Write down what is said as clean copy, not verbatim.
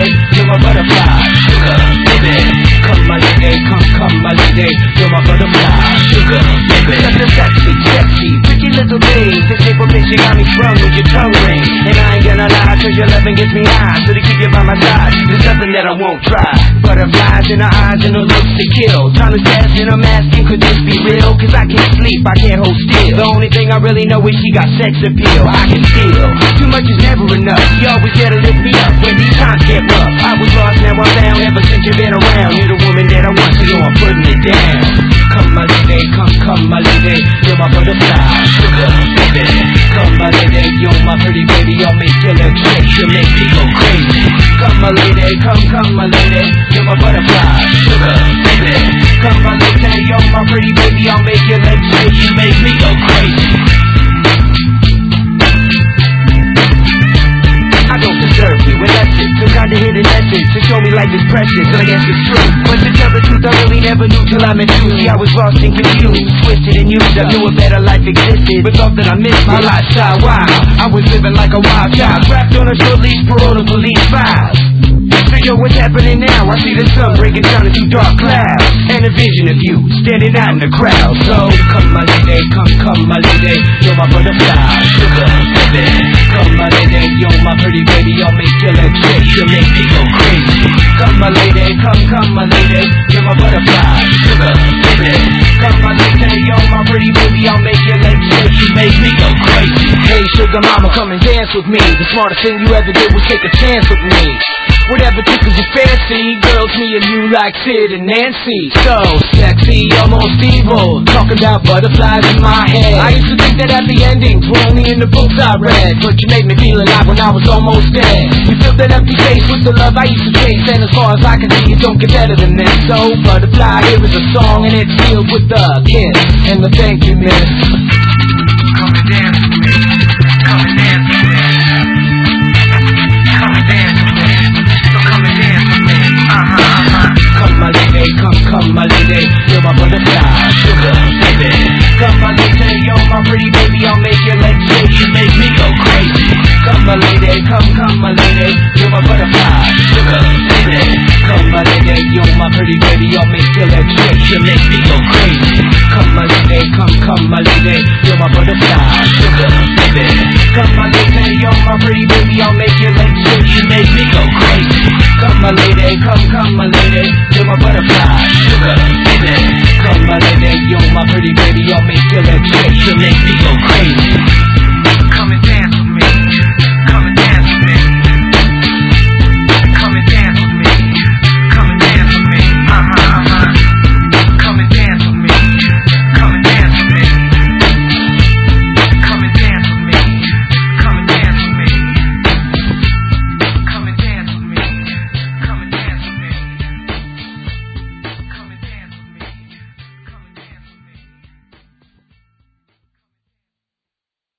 you're my butterfly, sugar, baby. Come my lady, come my lady, you're my butterfly, sugar, baby. Such a sexy, pretty little thing. This April bitch, you got me sprung with your tongue ring. And I ain't gonna lie, cause your loving gets me high. So to keep you by my side, there's nothing that I won't try. Butterflies in her eyes and her looks to kill. Time is passing, I'm asking, could this be real? Cause I can't sleep, I can't hold still. The only thing I really know is she got sex appeal. I can feel, too much is never enough. You always there to lift me up when these times get rough. I was lost, now I'm found, ever since you've been around. You're the woman that I want, so I'm putting it down. Come my lady, come my lady, you're my butterfly, sugar, baby. Come my lady, you're my pretty baby, I'll make your legs shake, you make me go crazy. Come my lady, come my lady, you're my butterfly, sugar, baby. Come my lady, you're my pretty baby, I'll make your legs shake, you make me go crazy. I don't deserve you, and that's it. Some kind of hidden essence to show me life is precious, and I guess it's true. But to tell the truth, I really never knew till I met you. See, I was lost and confused, twisted and used. I knew a better life existed, but thought that I missed my lifestyle. Wow, I was living like a wild child, trapped on a short leash, parole to police files. So yo, what's happening now? I see the sun breaking down into dark clouds, and a vision of you standing out in the crowd. So come my lady, come my lady, you're my butterfly, sugar, baby. Come my lady, you're my pretty baby, I'll make your legs shake, you make me go crazy. Come my lady, come my lady, you're my butterfly, sugar, baby. Come my lady, you're my pretty baby, I'll make your legs shake, you make me go crazy. Hey sugar mama, come and dance with me. The smartest thing you ever did was take a chance with me. Whatever tickles your fancy, girls, me and you like Sid and Nancy. So sexy, almost evil, talking about butterflies in my head. I used to think that happy endings were only in the books I read, but you made me feel alive when I was almost dead. You filled that empty space with the love I used to chase, and as far as I can see, it don't get better than this. So butterfly, here is a song, and it's filled with the kiss and the thank you, miss. Come and dance with me.